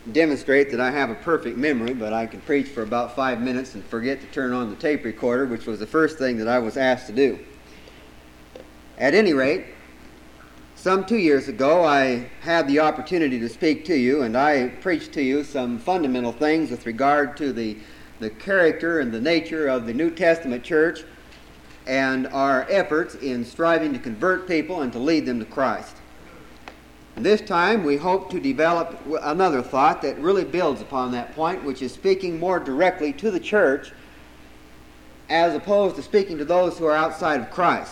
demonstrate that I have a perfect memory, but I can preach for about 5 minutes and forget to turn on the tape recorder, which was the first thing that I was asked to do. At any rate, some 2 years ago, I had the opportunity to speak to you, and I preached to you some fundamental things with regard to the character and the nature of the New Testament church and our efforts in striving to convert people and to lead them to Christ. This time we hope to develop another thought that really builds upon that point, which is speaking more directly to the church as opposed to speaking to those who are outside of Christ.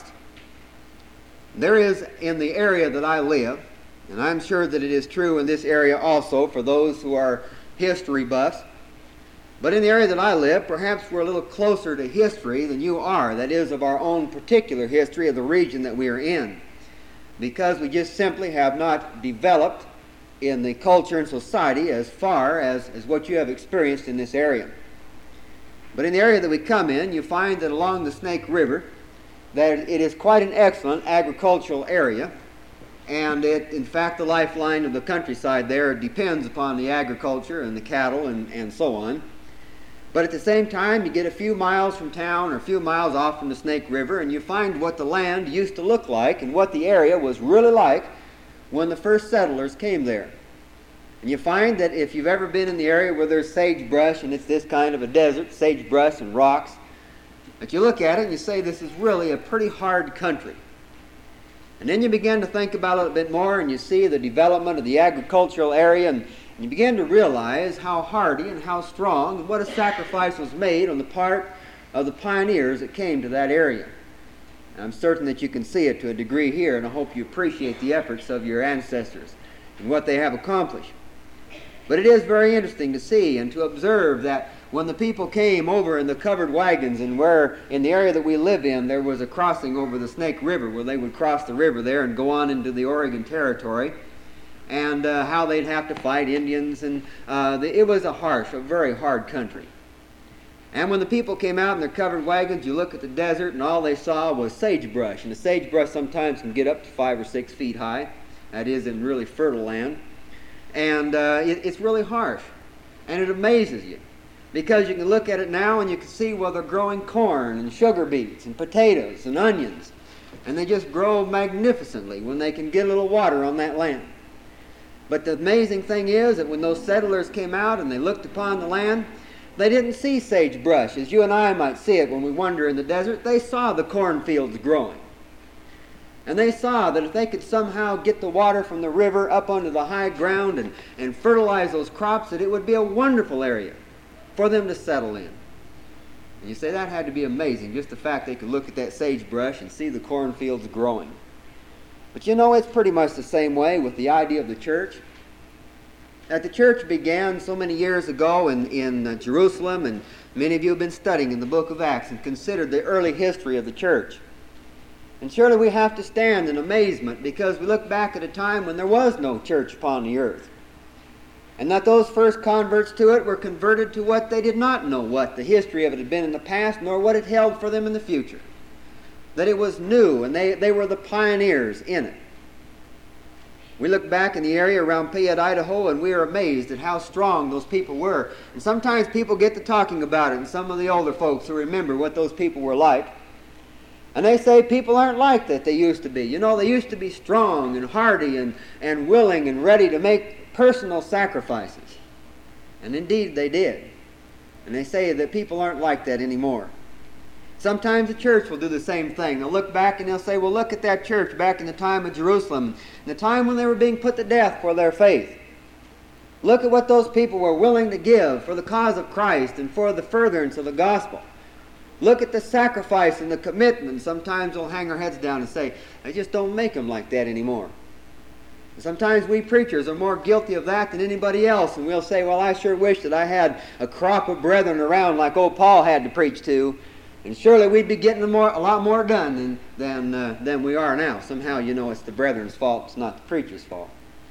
There is in the area that I live, and I'm sure that it is true in this area also for those who are history buffs, but in the area that I live, perhaps we're a little closer to history than you are, that is, of our own particular history of the region that we are in, because we just simply have not developed in the culture and society as far as what you have experienced in this area. But in the area that we come in, you find that along the Snake River, that it is quite an excellent agricultural area, and in fact, the lifeline of the countryside there depends upon the agriculture and the cattle and so on. But at the same time, you get a few miles from town or a few miles off from the Snake River, and you find what the land used to look like and what the area was really like when the first settlers came there. And you find that if you've ever been in the area where there's sagebrush and it's this kind of a desert, sagebrush and rocks, that you look at it and you say, this is really a pretty hard country. And then you begin to think about it a little bit more, and you see the development of the agricultural area, and you begin to realize how hardy and how strong and what a sacrifice was made on the part of the pioneers that came to that area. And I'm certain that you can see it to a degree here, and I hope you appreciate the efforts of your ancestors and what they have accomplished. But it is very interesting to see and to observe that when the people came over in the covered wagons, and where in the area that we live in there was a crossing over the Snake River where they would cross the river there and go on into the Oregon Territory, and how they'd have to fight Indians, and it was a very hard country. And when the people came out in their covered wagons, you look at the desert and all they saw was sagebrush, and the sagebrush sometimes can get up to 5 or 6 feet high. That is in really fertile land. And it's really harsh, and it amazes you, because you can look at it now and you can see, well, they're growing corn and sugar beets and potatoes and onions, and they just grow magnificently when they can get a little water on that land. But the amazing thing is that when those settlers came out and they looked upon the land, they didn't see sagebrush as you and I might see it when we wander in the desert. They saw the cornfields growing. And they saw that if they could somehow get the water from the river up onto the high ground and fertilize those crops, that it would be a wonderful area for them to settle in. And you say that had to be amazing, just the fact they could look at that sagebrush and see the cornfields growing. But you know, it's pretty much the same way with the idea of the church. That the church began so many years ago in Jerusalem, and many of you have been studying in the book of Acts and considered the early history of the church. And surely we have to stand in amazement, because we look back at a time when there was no church upon the earth. And that those first converts to it were converted to what they did not know what the history of it had been in the past, nor what it held for them in the future. That it was new, and they were the pioneers in it. We look back in the area around Payette, Idaho, and we are amazed at how strong those people were. And sometimes people get to talking about it, and some of the older folks who remember what those people were like. And they say people aren't like that they used to be. You know, they used to be strong and hardy and willing and ready to make personal sacrifices. And indeed they did. And they say that people aren't like that anymore. Sometimes the church will do the same thing. They'll look back and they'll say, well, look at that church back in the time of Jerusalem, in the time when they were being put to death for their faith. Look at what those people were willing to give for the cause of Christ and for the furtherance of the gospel. Look at the sacrifice and the commitment. Sometimes we'll hang our heads down and say, I just don't make them like that anymore. And sometimes we preachers are more guilty of that than anybody else, and we'll say, well, I sure wish that I had a crop of brethren around like old Paul had to preach to, and surely we'd be getting a lot more done than we are now. Somehow, you know, it's the brethren's fault, it's not the preacher's fault.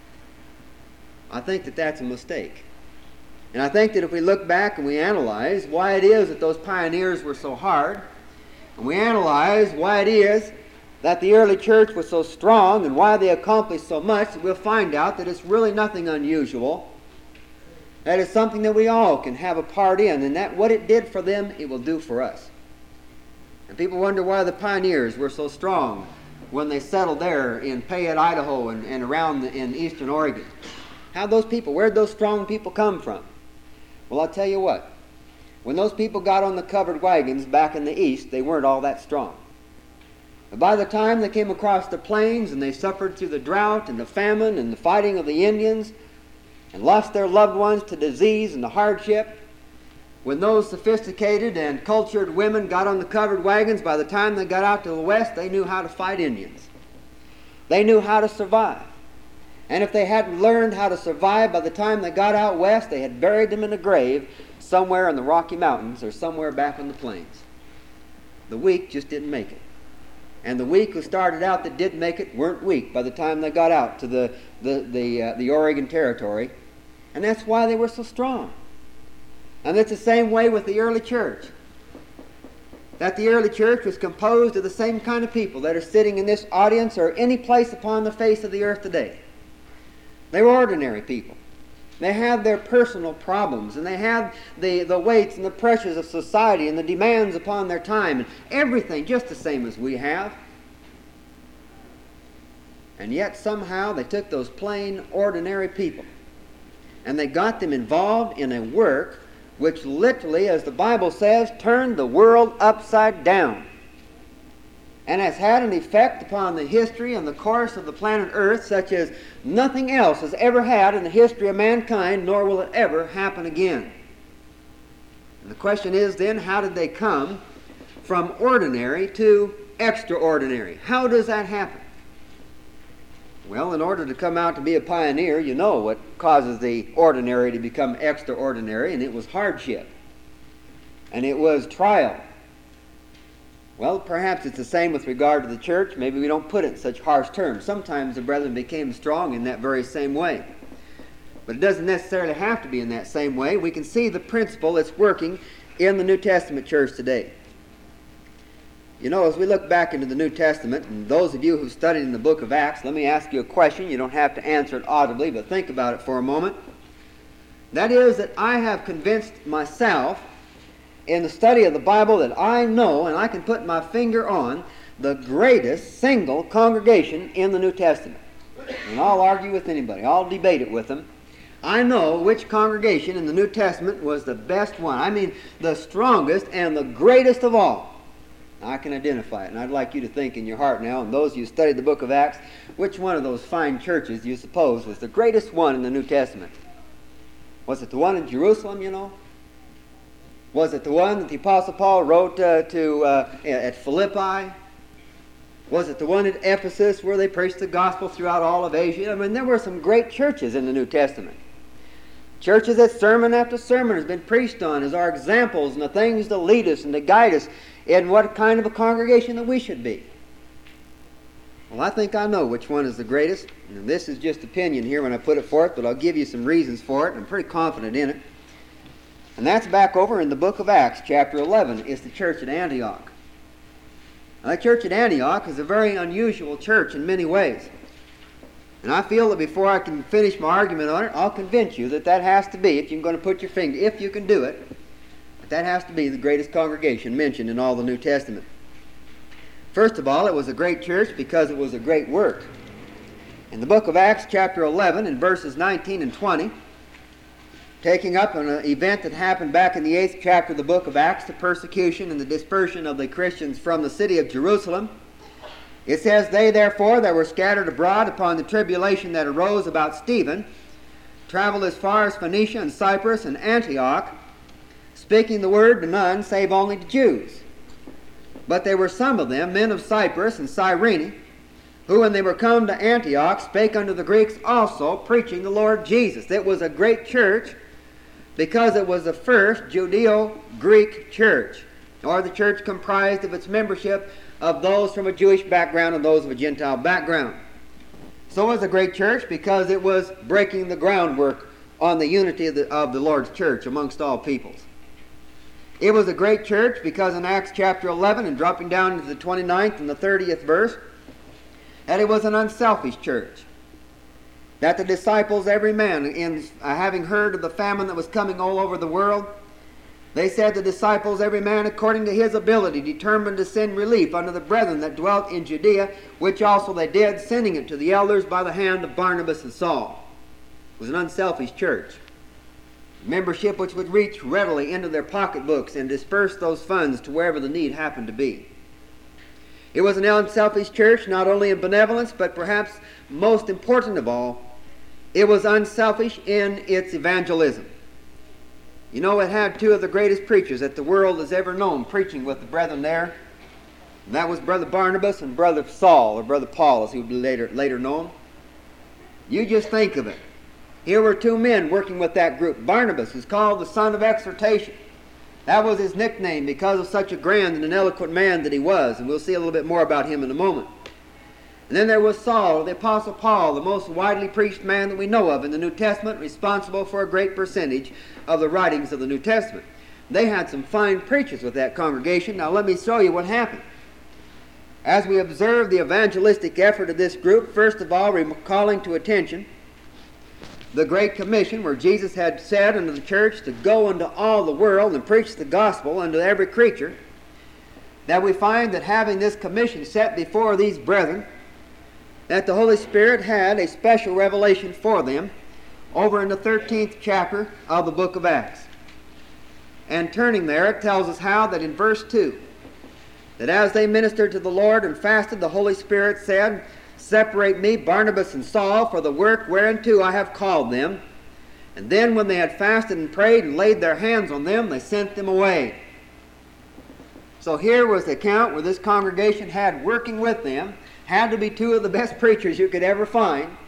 I think that that's a mistake. And I think that if we look back and we analyze why it is that those pioneers were so hard, and we analyze why it is that the early church was so strong and why they accomplished so much, we'll find out that it's really nothing unusual That is something that we all can have a part in, and that what it did for them, it will do for us. And people wonder why the pioneers were so strong when they settled there in Payette, Idaho, and around in eastern Oregon. Where'd those strong people come from? Well, I'll tell you what. When those people got on the covered wagons back in the east, they weren't all that strong. But by the time they came across the plains and they suffered through the drought and the famine and the fighting of the Indians and lost their loved ones to disease and to hardship, when those sophisticated and cultured women got on the covered wagons, by the time they got out to the west, they knew how to fight Indians. They knew how to survive. And if they hadn't learned how to survive by the time they got out west, they had buried them in a grave somewhere in the Rocky Mountains or somewhere back on the plains. The weak just didn't make it. And the weak who started out that didn't make it weren't weak by the time they got out to the Oregon Territory. And that's why they were so strong. And it's the same way with the early church. That the early church was composed of the same kind of people that are sitting in this audience or any place upon the face of the earth today. They were ordinary people. They had their personal problems, and they had the weights and the pressures of society and the demands upon their time and everything just the same as we have. And yet somehow they took those plain, ordinary people and they got them involved in a work which literally, as the Bible says, turned the world upside down and has had an effect upon the history and the course of the planet Earth such as nothing else has ever had in the history of mankind, nor will it ever happen again. And the question is then, how did they come from ordinary to extraordinary? How does that happen? Well, in order to come out to be a pioneer, you know what causes the ordinary to become extraordinary, and it was hardship. And it was trial. Well, perhaps it's the same with regard to the church. Maybe we don't put it in such harsh terms. Sometimes the brethren became strong in that very same way. But it doesn't necessarily have to be in that same way. We can see the principle that's working in the New Testament church today. You know, as we look back into the New Testament, and those of you who've studied in the book of Acts, let me ask you a question. You don't have to answer it audibly, but think about it for a moment. That is that I have convinced myself in the study of the Bible that I know, and I can put my finger on, the greatest single congregation in the New Testament. And I'll argue with anybody. I'll debate it with them. I know which congregation in the New Testament was the best one. I mean, the strongest and the greatest of all. I can identify it, and I'd like you to think in your heart now, and those of you who studied the book of Acts, which one of those fine churches do you suppose was the greatest one in the New Testament? Was it the one in Jerusalem, you know? Was it the one that the Apostle Paul wrote at Philippi? Was it the one at Ephesus where they preached the gospel throughout all of Asia? I mean, there were some great churches in the New Testament. Churches that sermon after sermon has been preached on as our examples and the things to lead us and to guide us in what kind of a congregation that we should be. Well, I think I know which one is the greatest. And this is just opinion here when I put it forth, but I'll give you some reasons for it, and I'm pretty confident in it. And that's back over in the book of Acts, chapter 11. It's the church at Antioch. Now, that church at Antioch is a very unusual church in many ways. And I feel that before I can finish my argument on it, I'll convince you that that has to be, if you're going to put your finger, if you can do it, that has to be the greatest congregation mentioned in all the New Testament. First of all, it was a great church because it was a great work. In the book of Acts, chapter 11, in verses 19 and 20, taking up an event that happened back in the 8th chapter of the book of Acts, the persecution and the dispersion of the Christians from the city of Jerusalem, it says, "They therefore that were scattered abroad upon the tribulation that arose about Stephen, traveled as far as Phoenicia and Cyprus and Antioch, speaking the word to none save only to Jews. But there were some of them, men of Cyprus and Cyrene, who when they were come to Antioch spake unto the Greeks also, preaching the Lord Jesus." It was a great church because it was the first Judeo-Greek church, or the church comprised of its membership of those from a Jewish background and those of a Gentile background. So it was a great church because it was breaking the groundwork on the unity of the Lord's church amongst all peoples. It was a great church because in Acts chapter 11 and dropping down into the 29th and the 30th verse, that it was an unselfish church. that the disciples, every man, in having heard of the famine that was coming all over the world, they said the disciples, every man according to his ability, determined to send relief unto the brethren that dwelt in Judea, which also they did, sending it to the elders by the hand of Barnabas and Saul. It was an unselfish church. Membership which would reach readily into their pocketbooks and disperse those funds to wherever the need happened to be. It was an unselfish church, not only in benevolence, but perhaps most important of all, it was unselfish in its evangelism. You know, it had two of the greatest preachers that the world has ever known preaching with the brethren there. And that was Brother Barnabas and Brother Saul, or Brother Paul, as he would be later known. You just think of it. Here were two men working with that group. Barnabas was called the son of exhortation. That was his nickname because of such a grand and an eloquent man that he was. And we'll see a little bit more about him in a moment. And then there was Saul, the Apostle Paul, the most widely preached man that we know of in the New Testament, responsible for a great percentage of the writings of the New Testament. They had some fine preachers with that congregation. Now let me show you what happened. As we observe the evangelistic effort of this group, first of all, we're calling to attention the Great Commission, where Jesus had said unto the church to go into all the world and preach the gospel unto every creature, that we find that having this commission set before these brethren, that the Holy Spirit had a special revelation for them over in the 13th chapter of the book of Acts. And turning there, it tells us how that in verse 2, that as they ministered to the Lord and fasted, the Holy Spirit said, Separate me, Barnabas and Saul, for the work whereunto I have called them. And then when they had fasted and prayed and laid their hands on them, they sent them away. So here was the account where this congregation had working with them, had to be two of the best preachers you could ever find.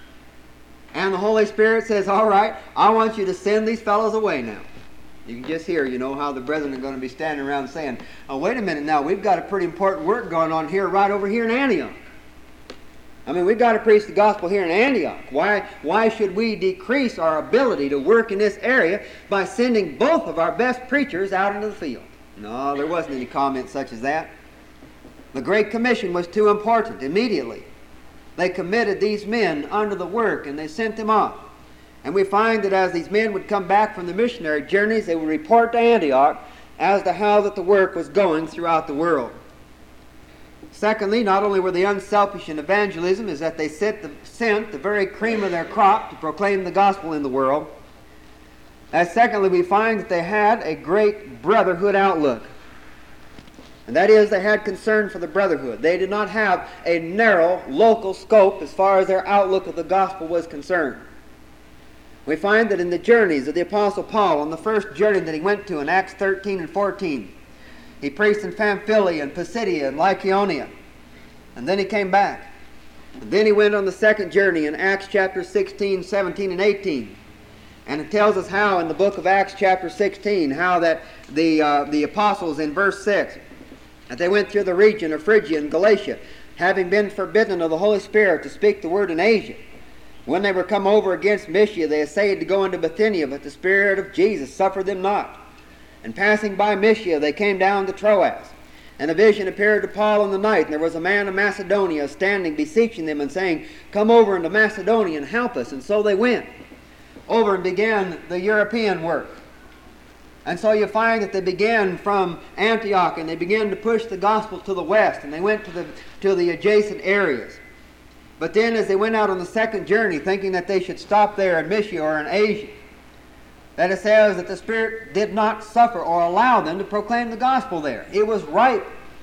And the Holy Spirit says, all right, I want you to send these fellows away now. You can just hear, you know, how the brethren are going to be standing around saying, oh, wait a minute now, we've got a pretty important work going on here, right over here in Antioch. I mean, we've got to preach the gospel here in Antioch. Why should we decrease our ability to work in this area by sending both of our best preachers out into the field? No, there wasn't any comment such as that. The Great Commission was too important. Immediately, they committed these men unto the work, and they sent them off. And we find that as these men would come back from the missionary journeys, they would report to Antioch as to how that the work was going throughout the world. Secondly, not only were they unselfish in evangelism, is that they sent the very cream of their crop to proclaim the gospel in the world. And secondly, we find that they had a great brotherhood outlook. And that is, they had concern for the brotherhood. They did not have a narrow local scope as far as their outlook of the gospel was concerned. We find that in the journeys of the Apostle Paul, on the first journey that he went to in Acts 13 and 14, he preached in Pamphylia and Pisidia and Lycaonia. And then he came back. And then he went on the second journey in Acts chapter 16, 17, and 18. And it tells us how in the book of Acts chapter 16, how that the apostles in verse 6, that they went through the region of Phrygia and Galatia, having been forbidden of the Holy Spirit to speak the word in Asia. When they were come over against Mysia, they essayed to go into Bithynia, but the Spirit of Jesus suffered them not. And passing by Mysia, they came down to Troas. And a vision appeared to Paul in the night, and there was a man of Macedonia standing, beseeching them and saying, Come over into Macedonia and help us. And so they went over and began the European work. And so you find that they began from Antioch, and they began to push the gospel to the west, and they went to the adjacent areas. But then as they went out on the second journey, thinking that they should stop there in Mysia or in Asia, that it says that the Spirit did not suffer or allow them to proclaim the gospel there. It was ripe.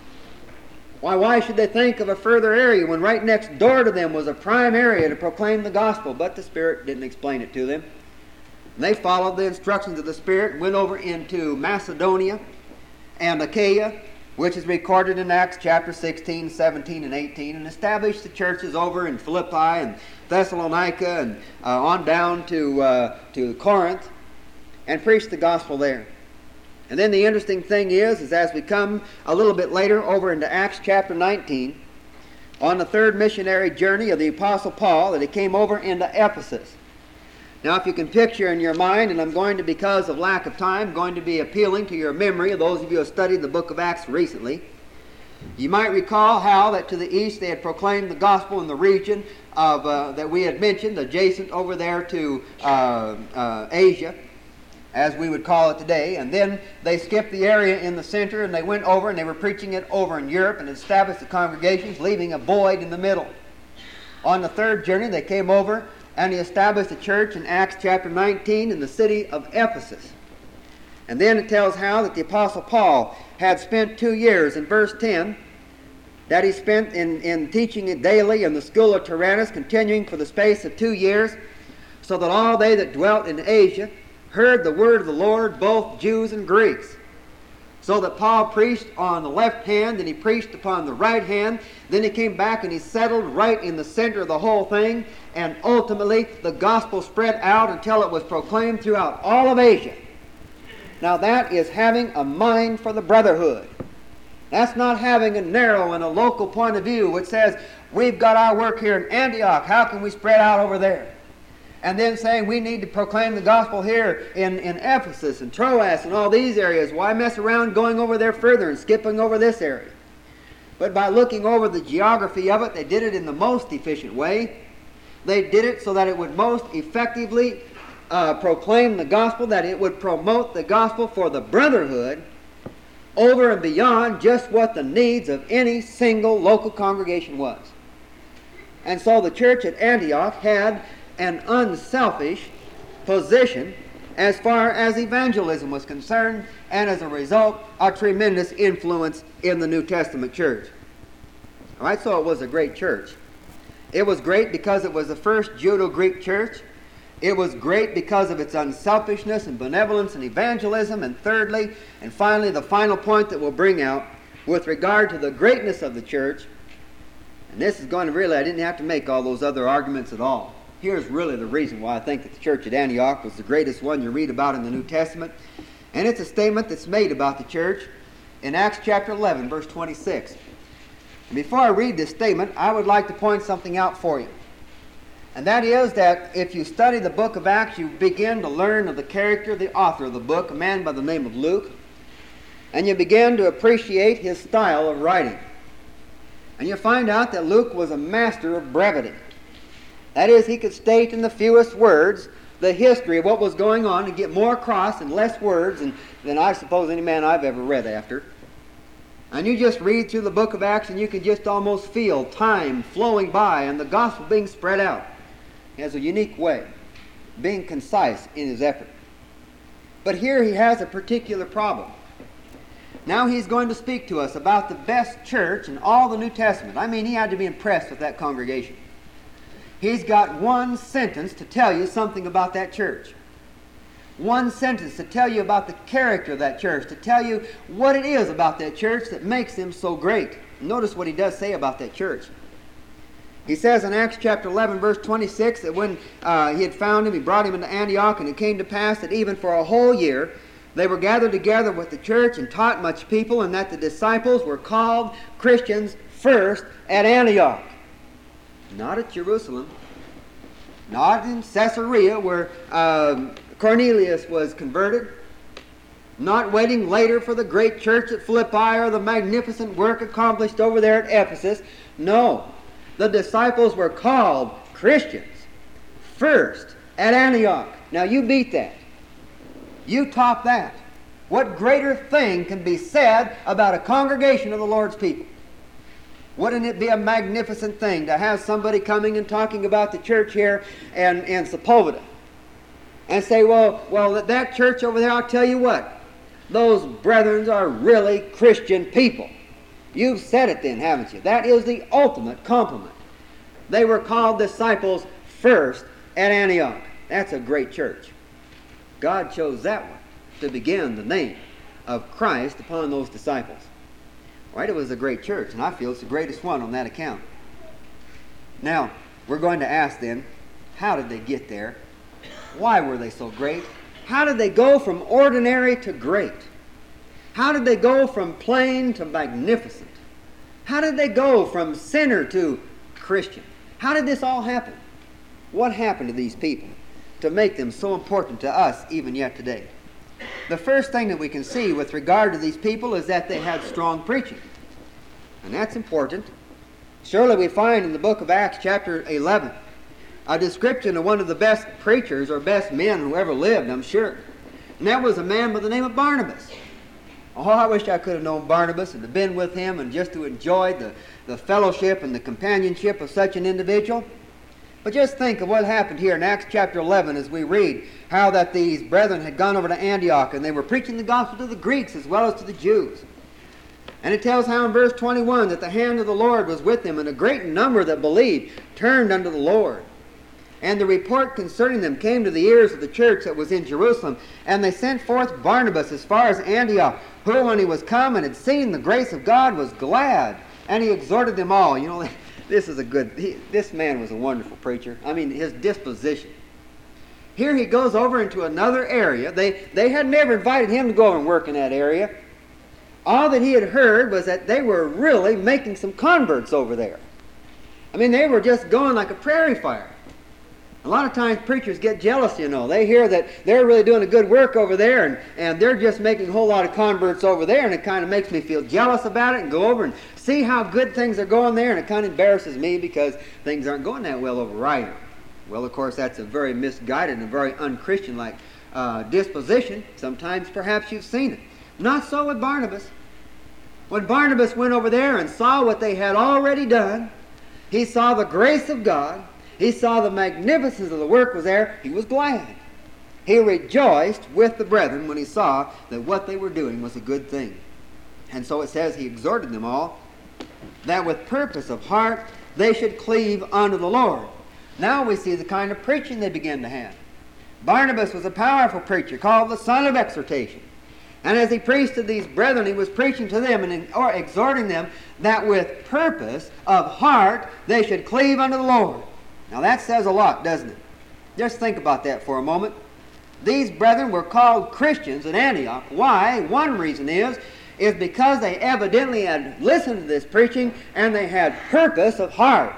Why should they think of a further area when right next door to them was a prime area to proclaim the gospel? But the Spirit didn't explain it to them. And they followed the instructions of the Spirit and went over into Macedonia and Achaia, which is recorded in Acts chapter 16, 17, and 18, and established the churches over in Philippi and Thessalonica and on down to Corinth, and preached the gospel there. And then the interesting thing is as we come a little bit later over into Acts chapter 19, on the third missionary journey of the Apostle Paul, that he came over into Ephesus. Now, if you can picture in your mind, and I'm going to, because of lack of time, going to be appealing to your memory of those of you who have studied the book of Acts recently, You might recall how that to the east they had proclaimed the gospel in the region of that we had mentioned, adjacent over there to Asia, as we would call it today. And then they skipped the area in the center and they went over and they were preaching it over in Europe and established the congregations, leaving a void in the middle. On the third journey they came over and he established a church in Acts chapter 19 in the city of Ephesus. And then it tells how that the Apostle Paul had spent 2 years in verse 10, that he spent in teaching it daily in the school of Tyrannus, continuing for the space of 2 years, so that all they that dwelt in Asia heard the word of the Lord, both Jews and Greeks. So that Paul preached on the left hand, and he preached upon the right hand. Then he came back and he settled right in the center of the whole thing. And ultimately, the gospel spread out until it was proclaimed throughout all of Asia. Now that is having a mind for the brotherhood. That's not having a narrow and a local point of view which says, we've got our work here in Antioch, how can we spread out over there? And then saying we need to proclaim the gospel here in Ephesus and Troas and all these areas. Why mess around going over there further and skipping over this area? But by looking over the geography of it, they did it in the most efficient way. They did it so that it would most effectively proclaim the gospel, that it would promote the gospel for the brotherhood over and beyond just what the needs of any single local congregation was. And so the church at Antioch had an unselfish position as far as evangelism was concerned, and as a result, a tremendous influence in the New Testament church. All right, so it was a great church. It was great because it was the first Judo-Greek church. It was great because of its unselfishness and benevolence and evangelism. And thirdly, and finally, the final point that we'll bring out with regard to the greatness of the church, and this is going to really, I didn't have to make all those other arguments at all. Here's really the reason why I think that the church at Antioch was the greatest one you read about in the New Testament. And it's a statement that's made about the church in Acts chapter 11, verse 26. And before I read this statement, I would like to point something out for you. And that is that if you study the book of Acts, you begin to learn of the character, the author of the book, a man by the name of Luke. And you begin to appreciate his style of writing. And you find out that Luke was a master of brevity. That is, he could state in the fewest words the history of what was going on and get more across in less words than I suppose any man I've ever read after. And you just read through the book of Acts and you can just almost feel time flowing by and the gospel being spread out. He has a unique way, being concise in his effort. But here he has a particular problem. Now he's going to speak to us about the best church in all the New Testament. I mean, he had to be impressed with that congregation. He's got one sentence to tell you something about that church. One sentence to tell you about the character of that church, to tell you what it is about that church that makes them so great. Notice what he does say about that church. He says in Acts chapter 11, verse 26, that when he had found him, he brought him into Antioch, and it came to pass that even for a whole year they were gathered together with the church and taught much people, and that the disciples were called Christians first at Antioch. Not at Jerusalem, not in Caesarea where Cornelius was converted, not waiting later for the great church at Philippi or the magnificent work accomplished over there at Ephesus. No, the disciples were called Christians first at Antioch. Now you beat that. You top that. What greater thing can be said about a congregation of the Lord's people? Wouldn't it be a magnificent thing to have somebody coming and talking about the church here in Sepulveda and say, well, that church over there, I'll tell you what, those brethren are really Christian people. You've said it then, haven't you? That is the ultimate compliment. They were called disciples first at Antioch. That's a great church. God chose that one to begin the name of Christ upon those disciples. Right? It was a great church, and I feel it's the greatest one on that account. Now, we're going to ask then, how did they get there? Why were they so great? How did they go from ordinary to great? How did they go from plain to magnificent? How did they go from sinner to Christian? How did this all happen? What happened to these people to make them so important to us even yet today? The first thing that we can see with regard to these people is that they had strong preaching. and that's important. Surely we find in the book of Acts chapter 11 a description of one of the best preachers or best men who ever lived, I'm sure. And that was a man by the name of Barnabas. Oh, I wish I could have known Barnabas and have been with him and just to enjoy the fellowship and the companionship of such an individual. But just think of what happened here in Acts chapter 11 as we read how that these brethren had gone over to Antioch and they were preaching the gospel to the Greeks as well as to the Jews. And it tells how in verse 21 that the hand of the Lord was with them, and a great number that believed turned unto the Lord. And the report concerning them came to the ears of the church that was in Jerusalem, and they sent forth Barnabas as far as Antioch, who when he was come and had seen the grace of God was glad, and he exhorted them all. You know, this man was a wonderful preacher. I mean, his disposition. Here he goes over into another area. They had never invited him to go over and work in that area. All that he had heard was that they were really making some converts over there. I mean, they were just going like a prairie fire. A lot of times preachers get jealous, you know. They hear that they're really doing a good work over there, and they're just making a whole lot of converts over there, and it kind of makes me feel jealous about it and go over and see how good things are going there, and it kind of embarrasses me because things aren't going that well over here. Well, of course, that's a very misguided and very unchristian-like disposition. Sometimes perhaps you've seen it. Not so with Barnabas. When Barnabas went over there and saw what they had already done, he saw the grace of God, he saw the magnificence of the work was there, he was glad. He rejoiced with the brethren when he saw that what they were doing was a good thing. And so it says he exhorted them all that with purpose of heart they should cleave unto the Lord. Now we see the kind of preaching they began to have. Barnabas was a powerful preacher called the son of exhortation. And as he preached to these brethren, he was preaching to them and exhorting them that with purpose of heart they should cleave unto the Lord. Now that says a lot, doesn't it? Just think about that for a moment. These brethren were called Christians in Antioch. Why? One reason is because they evidently had listened to this preaching and they had purpose of heart.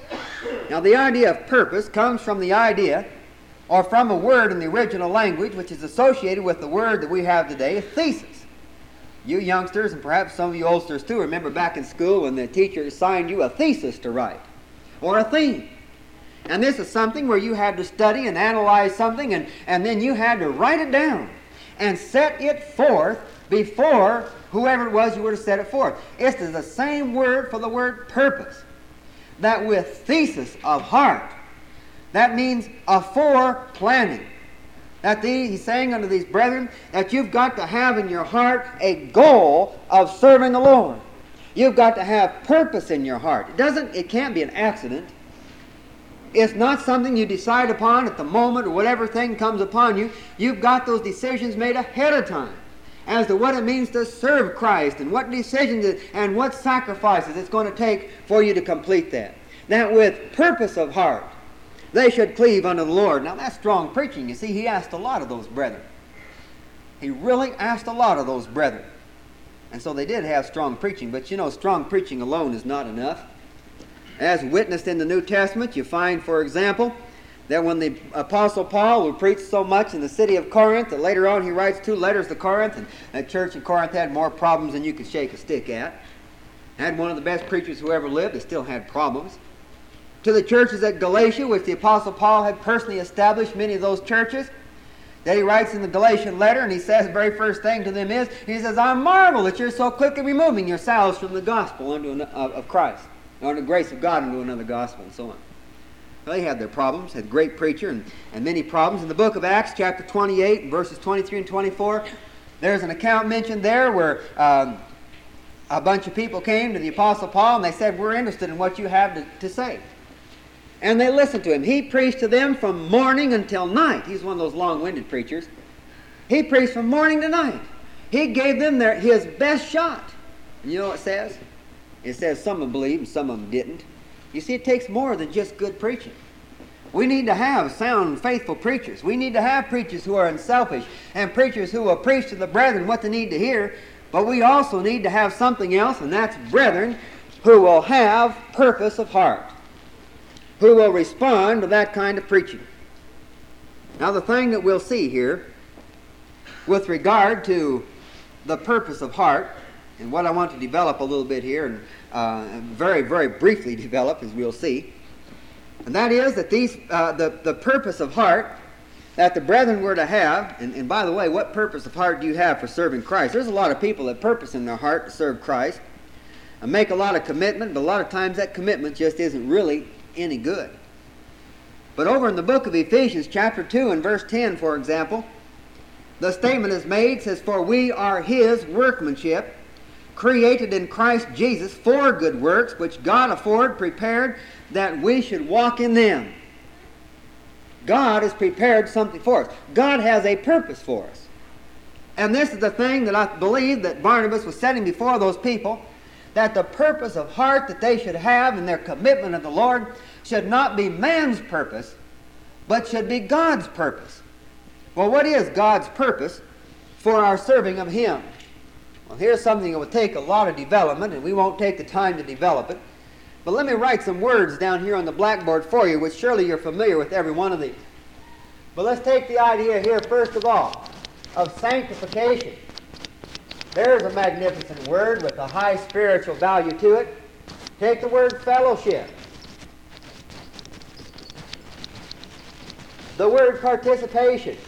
Now the idea of purpose comes from the idea or from a word in the original language which is associated with the word that we have today, a thesis. You youngsters, and perhaps some of you oldsters too, remember back in school when the teacher assigned you a thesis to write, or a theme. And this is something where you had to study and analyze something, and then you had to write it down and set it forth before whoever it was you were to set it forth. It's the same word for the word purpose. That with thesis of heart, that means afore planning. That he's saying unto these brethren that you've got to have in your heart a goal of serving the Lord. You've got to have purpose in your heart. It can't be an accident. It's not something you decide upon at the moment or whatever thing comes upon you. You've got those decisions made ahead of time as to what it means to serve Christ and what decisions and what sacrifices it's going to take for you to complete that. That with purpose of heart they should cleave unto the Lord. Now that's strong preaching. You see, he asked a lot of those brethren. He really asked a lot of those brethren. And so they did have strong preaching. But you know, strong preaching alone is not enough. As witnessed in the New Testament, you find, for example, that when the Apostle Paul, who preached so much in the city of Corinth, that later on he writes 2 letters to Corinth, and that church in Corinth had more problems than you could shake a stick at. Had one of the best preachers who ever lived, they still had problems. To the churches at Galatia, which the Apostle Paul had personally established many of those churches, that he writes in the Galatian letter, and he says the very first thing to them is, he says, I marvel that you're so quickly removing yourselves from the gospel of Christ, or the grace of God into another gospel, and so on. Well, they had their problems, had a great preacher, and many problems. In the book of Acts, chapter 28, verses 23 and 24, there's an account mentioned there where a bunch of people came to the Apostle Paul, and they said, we're interested in what you have to say. And they listened to him. He preached to them from morning until night. He's one of those long-winded preachers. He preached from morning to night. He gave them his best shot. And you know what it says? It says some of them believed and some of them didn't. You see, it takes more than just good preaching. We need to have sound, faithful preachers. We need to have preachers who are unselfish and preachers who will preach to the brethren what they need to hear. But we also need to have something else, and that's brethren who will have purpose of heart, who will respond to that kind of preaching. Now the thing that we'll see here with regard to the purpose of heart and what I want to develop a little bit here, and very, very briefly develop, as we'll see, and that is that the purpose of heart that the brethren were to have, and by the way, what purpose of heart do you have for serving Christ? There's a lot of people that purpose in their heart to serve Christ and make a lot of commitment, but a lot of times that commitment just isn't really any good. But over in the book of Ephesians, chapter 2 and verse 10, for example, the statement is made, says, "For we are His workmanship, created in Christ Jesus for good works, which God afore prepared that we should walk in them." God has prepared something for us. God has a purpose for us. And this is the thing that I believe that Barnabas was setting before those people, that the purpose of heart that they should have in their commitment of the Lord should not be man's purpose, but should be God's purpose. Well, what is God's purpose for our serving of Him? Well, here's something that will take a lot of development, and we won't take the time to develop it. But let me write some words down here on the blackboard for you, which surely you're familiar with every one of these. But let's take the idea here, first of all, of sanctification. There's a magnificent word with a high spiritual value to it. Take the word fellowship. The word participation.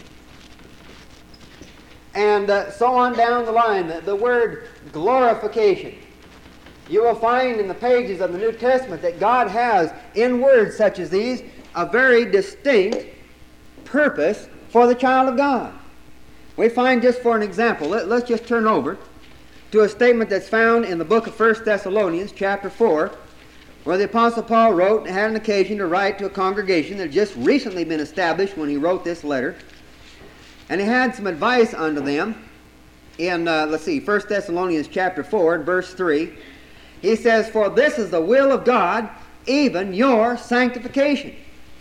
And so on down the line, the word glorification. You will find in the pages of the New Testament that God has, in words such as these, a very distinct purpose for the child of God. We find, just for an example, let's just turn over to a statement that's found in the book of 1 Thessalonians, chapter 4, where the Apostle Paul wrote and had an occasion to write to a congregation that had just recently been established when he wrote this letter. And he had some advice unto them in, 1 Thessalonians chapter 4 and verse 3. He says, "For this is the will of God, even your sanctification."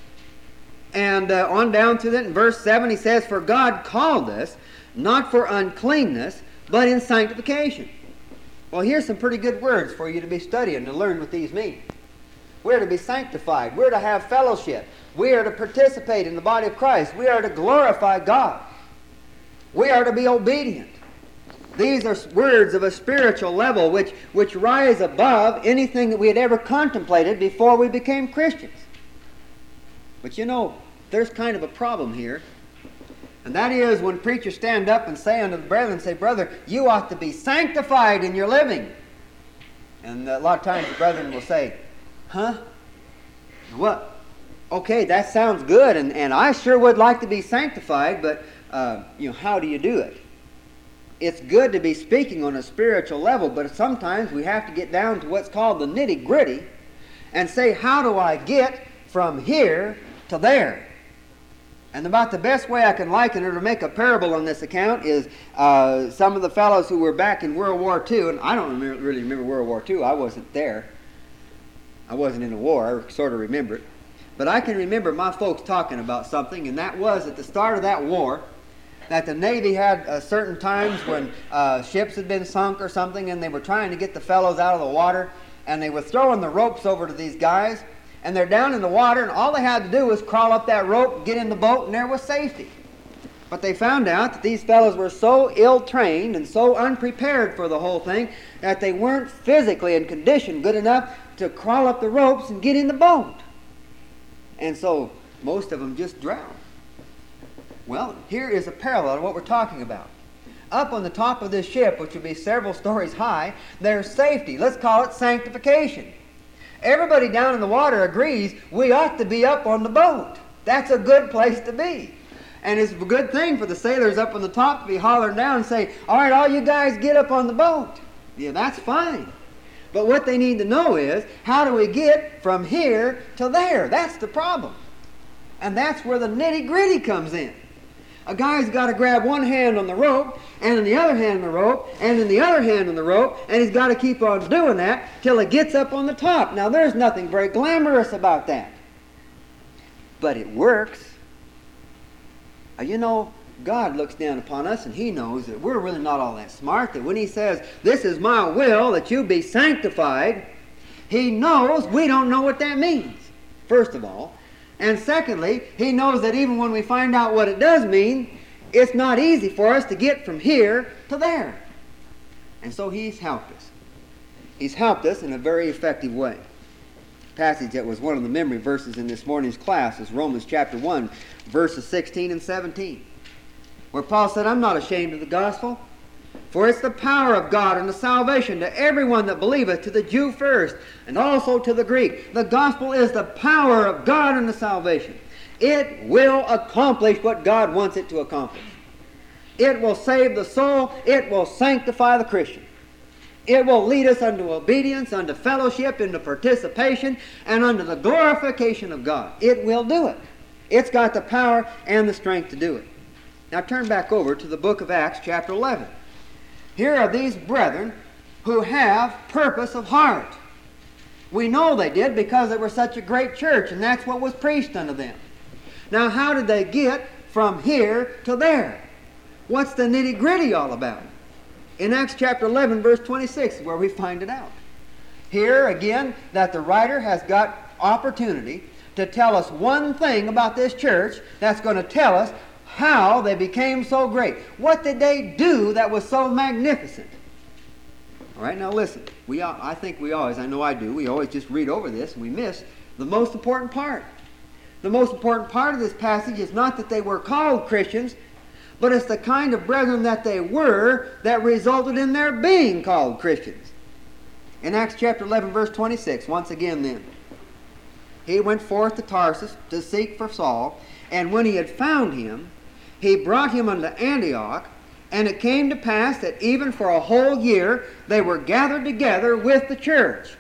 And on down to that in verse 7 he says, "For God called us not for uncleanness, but in sanctification." Well, here's some pretty good words for you to be studying to learn what these mean. We're to be sanctified. We're to have fellowship. We are to participate in the body of Christ. We are to glorify God. We are to be obedient. These are words of a spiritual level which rise above anything that we had ever contemplated before we became Christians. But you know, there's kind of a problem here. And that is when preachers stand up and say unto the brethren, say, "Brother, you ought to be sanctified in your living." And a lot of times the brethren will say, "Huh? What? Okay, that sounds good, and I sure would like to be sanctified, but how do you do it?" It's good to be speaking on a spiritual level, but sometimes we have to get down to what's called the nitty-gritty and say, how do I get from here to there? And about the best way I can liken it or make a parable on this account is some of the fellows who were back in World War II, and I don't really remember World War II. I wasn't there. I wasn't in the war. I sort of remember it. But I can remember my folks talking about something, and that was at the start of that war, that the Navy had certain times when ships had been sunk or something, and they were trying to get the fellows out of the water, and they were throwing the ropes over to these guys, and they're down in the water, and all they had to do was crawl up that rope, get in the boat, and there was safety. But they found out that these fellows were so ill-trained and so unprepared for the whole thing that they weren't physically in condition good enough to crawl up the ropes and get in the boat. And so most of them just drowned. Well, here is a parallel to what we're talking about. Up on the top of this ship, which would be several stories high, there's safety. Let's call it sanctification. Everybody down in the water agrees we ought to be up on the boat. That's a good place to be. And it's a good thing for the sailors up on the top to be hollering down and say, "All right, all you guys get up on the boat." Yeah, that's fine. But what they need to know is, how do we get from here to there? That's the problem. And that's where the nitty-gritty comes in. A guy's got to grab one hand on the rope, and in the other hand on the rope, and in the other hand on the rope, and he's got to keep on doing that till he gets up on the top. Now, there's nothing very glamorous about that. But it works. God looks down upon us, and He knows that we're really not all that smart, that when He says, "This is my will, that you be sanctified," He knows we don't know what that means, first of all. And secondly, He knows that even when we find out what it does mean, it's not easy for us to get from here to there. And so He's helped us. He's helped us in a very effective way. The passage that was one of the memory verses in this morning's class is Romans chapter 1, verses 16 and 17, where Paul said, I'm not ashamed of the gospel, for it's the power of God and the salvation to everyone that believeth, to the Jew first, and also to the Greek. The gospel is the power of God and the salvation. It will accomplish what God wants it to accomplish. It will save the soul. It will sanctify the Christian. It will lead us unto obedience, unto fellowship, into participation, and unto the glorification of God. It will do it. It's got the power and the strength to do it. Now turn back over to the book of Acts, chapter 11. Here are these brethren who have purpose of heart. We know they did because they were such a great church, and that's what was preached unto them. Now, how did they get from here to there? What's the nitty-gritty all about? In Acts chapter 11, verse 26 is where we find it out. Here, again, that the writer has got opportunity to tell us one thing about this church that's going to tell us how they became so great. What did they do that was so magnificent? All right, now listen. I think we always, I know I do, we always just read over this and we miss the most important part. The most important part of this passage is not that they were called Christians, but it's the kind of brethren that they were that resulted in their being called Christians. In Acts chapter 11, verse 26, once again then, he went forth to Tarsus to seek for Saul, and when he had found him, he brought him unto Antioch, and it came to pass that even for a whole year they were gathered together with the church.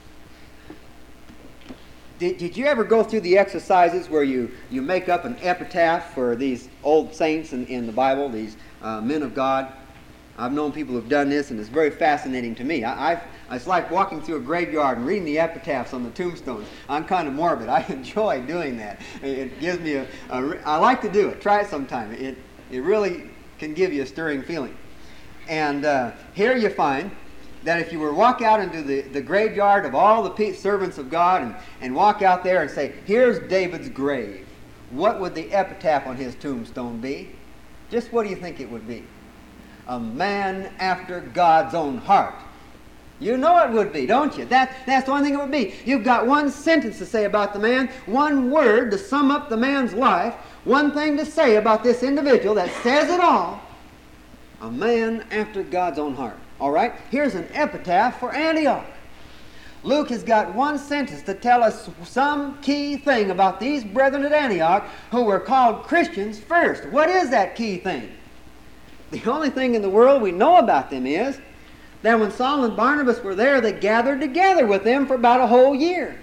Did you ever go through the exercises where you make up an epitaph for these old saints in the Bible, these men of God? I've known people who've done this, and it's very fascinating to me. It's like walking through a graveyard and reading the epitaphs on the tombstones. I'm kind of morbid. I enjoy doing that. It gives me I like to do it. Try it sometime. It really can give you a stirring feeling. And here you find that if you were to walk out into the graveyard of all the servants of God and walk out there and say, here's David's grave, what would the epitaph on his tombstone be? Just what do you think it would be? A man after God's own heart. You know it would be, don't you? That's the only thing it would be. You've got one sentence to say about the man, one word to sum up the man's life, one thing to say about this individual that says it all. A man after God's own heart. All right? Here's an epitaph for Antioch. Luke has got one sentence to tell us some key thing about these brethren at Antioch who were called Christians first. What is that key thing? The only thing in the world we know about them is that when Saul and Barnabas were there, they gathered together with them for about a whole year.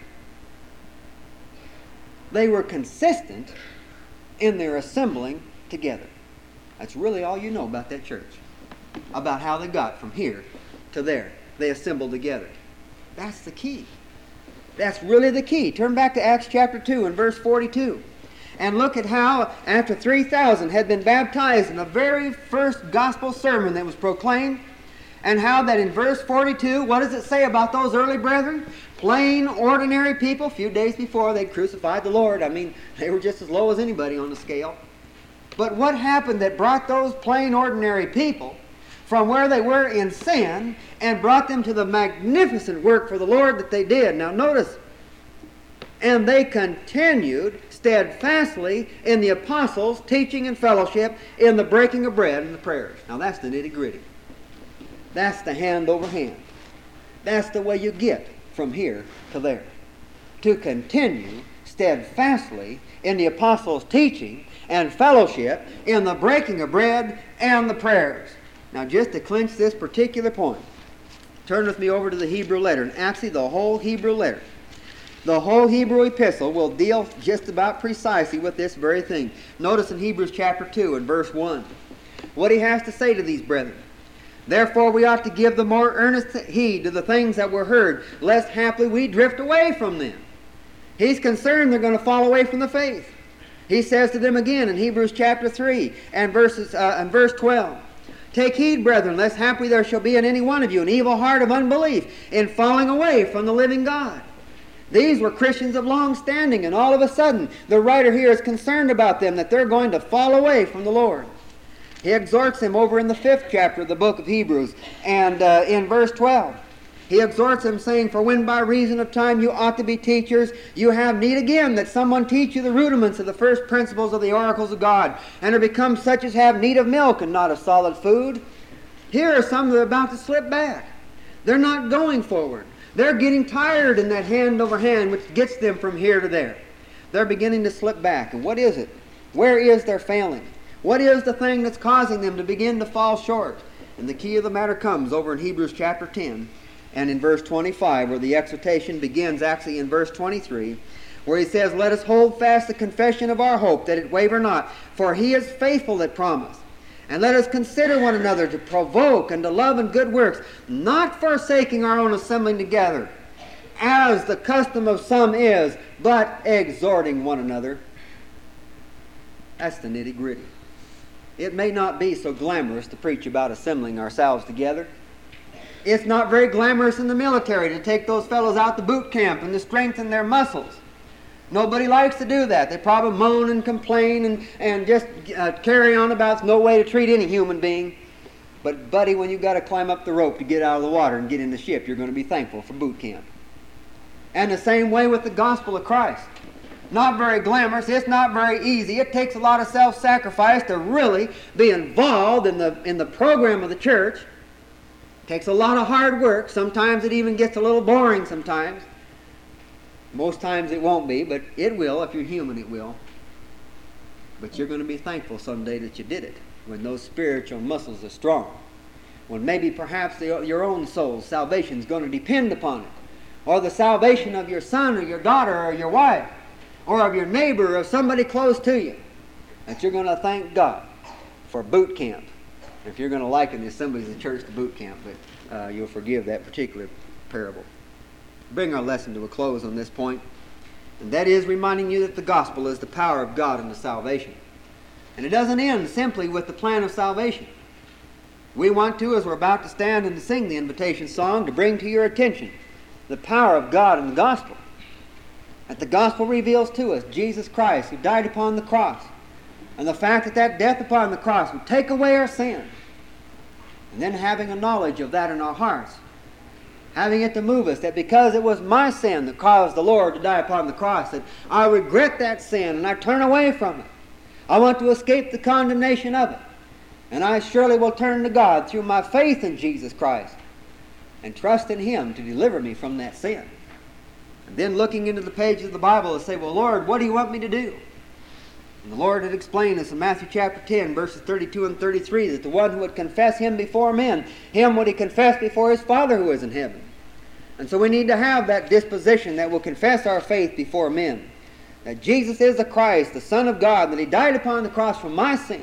They were consistent in their assembling together. That's really all you know about that church, about how they got from here to there. They assembled together. That's the key. That's really the key. Turn back to Acts chapter 2 and verse 42. And look at how, after 3,000 had been baptized in the very first gospel sermon that was proclaimed, and how that in verse 42, what does it say about those early brethren? Plain, ordinary people. A few days before, they'd crucified the Lord. I mean, they were just as low as anybody on the scale. But what happened that brought those plain, ordinary people from where they were in sin and brought them to the magnificent work for the Lord that they did? Now notice, and they continued steadfastly in the apostles' teaching and fellowship, in the breaking of bread and the prayers. Now that's the nitty-gritty. That's the hand over hand. That's the way you get from here to there. To continue steadfastly in the apostles' teaching and fellowship, in the breaking of bread and the prayers. Now just to clinch this particular point, turn with me over to the Hebrew letter, and actually the whole Hebrew letter. The whole Hebrew epistle will deal just about precisely with this very thing. Notice in Hebrews chapter 2 and verse 1 what he has to say to these brethren. Therefore we ought to give the more earnest heed to the things that were heard, lest haply we drift away from them. He's concerned they're going to fall away from the faith. He says to them again in Hebrews chapter 3 and verse 12, Take heed, brethren, lest haply there shall be in any one of you an evil heart of unbelief in falling away from the living God. These were Christians of long standing, and all of a sudden the writer here is concerned about them, that they're going to fall away from the Lord. He exhorts him over in the 5th chapter of the book of Hebrews, and in verse 12. He exhorts him, saying, "For when by reason of time you ought to be teachers, you have need again that someone teach you the rudiments of the first principles of the oracles of God, and are become such as have need of milk and not of solid food." Here are some that are about to slip back. They're not going forward. They're getting tired in that hand over hand, which gets them from here to there. They're beginning to slip back. And what is it? Where is their failing? What is the thing that's causing them to begin to fall short? And the key of the matter comes over in Hebrews chapter 10 and in verse 25, where the exhortation begins actually in verse 23, where he says, "Let us hold fast the confession of our hope, that it waver not, for he is faithful that promised. And let us consider one another to provoke and to love and good works, not forsaking our own assembling together, as the custom of some is, but exhorting one another." That's the nitty-gritty. It may not be so glamorous to preach about assembling ourselves together. It's not very glamorous in the military to take those fellows out to boot camp and to strengthen their muscles. Nobody likes to do that. They probably moan and complain and just carry on about it's no way to treat any human being. But buddy, when you've got to climb up the rope to get out of the water and get in the ship, you're going to be thankful for boot camp. And the same way with the gospel of Christ. Not very glamorous. It's not very easy. It takes a lot of self-sacrifice to really be involved in the program of the church. It takes a lot of hard work. Sometimes it even gets a little boring sometimes. Most times it won't be, but it will. If you're human, it will. But you're going to be thankful someday that you did it, when those spiritual muscles are strong. When maybe perhaps your own soul's salvation is going to depend upon it. Or the salvation of your son or your daughter or your wife. Or of your neighbor or somebody close to you. That you're going to thank God for boot camp. If you're going to liken the assemblies of the church to boot camp, but you'll forgive that particular parable. Bring our lesson to a close on this point, and that is reminding you that the gospel is the power of God unto salvation. And it doesn't end simply with the plan of salvation. We want to, as we're about to stand and to sing the invitation song, to bring to your attention the power of God in the gospel. That the gospel reveals to us Jesus Christ, who died upon the cross, and the fact that that death upon the cross would take away our sin. And then having a knowledge of that in our hearts, having it to move us, that because it was my sin that caused the Lord to die upon the cross, that I regret that sin and I turn away from it. I want to escape the condemnation of it. And I surely will turn to God through my faith in Jesus Christ and trust in Him to deliver me from that sin. And then looking into the pages of the Bible and say, "Well, Lord, what do you want me to do?" And the Lord had explained us in Matthew chapter 10, verses 32 and 33, that the one who would confess Him before men, him would He confess before His Father who is in heaven. And so we need to have that disposition that will confess our faith before men. That Jesus is the Christ, the Son of God, that He died upon the cross for my sin.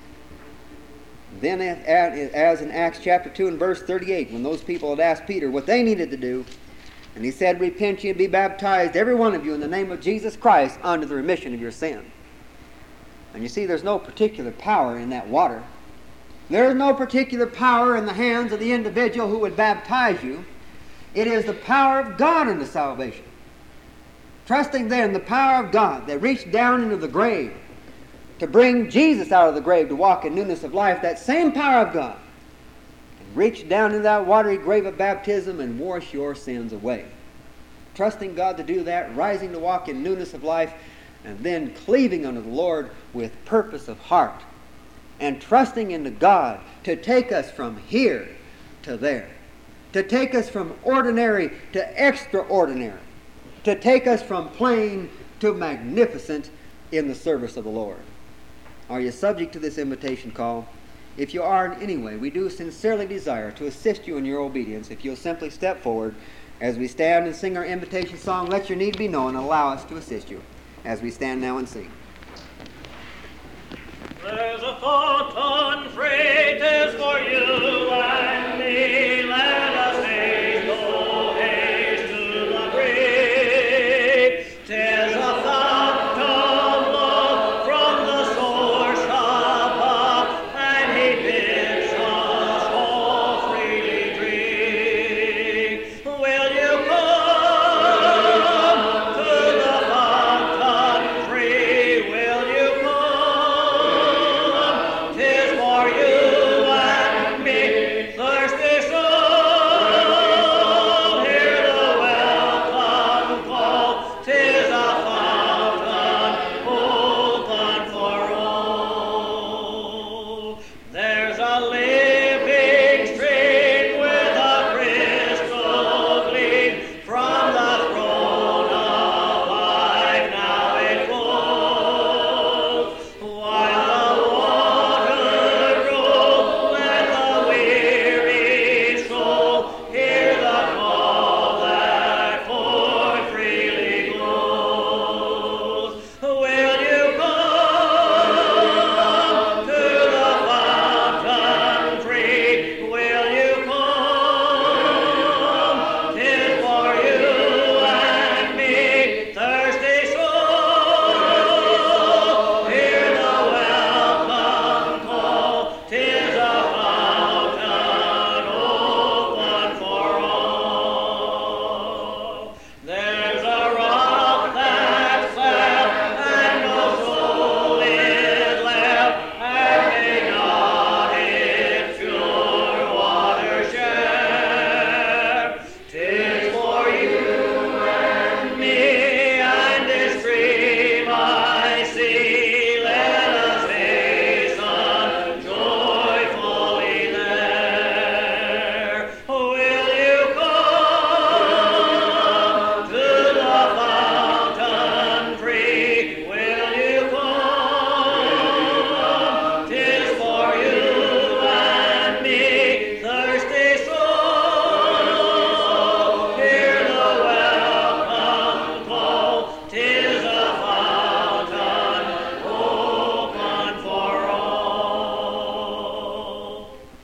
Then as in Acts chapter 2 and verse 38, when those people had asked Peter what they needed to do, and he said, "Repent ye and be baptized, every one of you, in the name of Jesus Christ, unto the remission of your sin." And you see, there's no particular power in that water. There is no particular power in the hands of the individual who would baptize you. It is the power of God unto salvation. Trusting then the power of God that reached down into the grave to bring Jesus out of the grave to walk in newness of life, that same power of God, and reached down into that watery grave of baptism and wash your sins away. Trusting God to do that, rising to walk in newness of life, and then cleaving unto the Lord with purpose of heart, and trusting into God to take us from here to there, to take us from ordinary to extraordinary, to take us from plain to magnificent in the service of the Lord. Are you subject to this invitation call? If you are in any way, we do sincerely desire to assist you in your obedience. If you'll simply step forward as we stand and sing our invitation song, let your need be known and allow us to assist you as we stand now and sing. There's a thought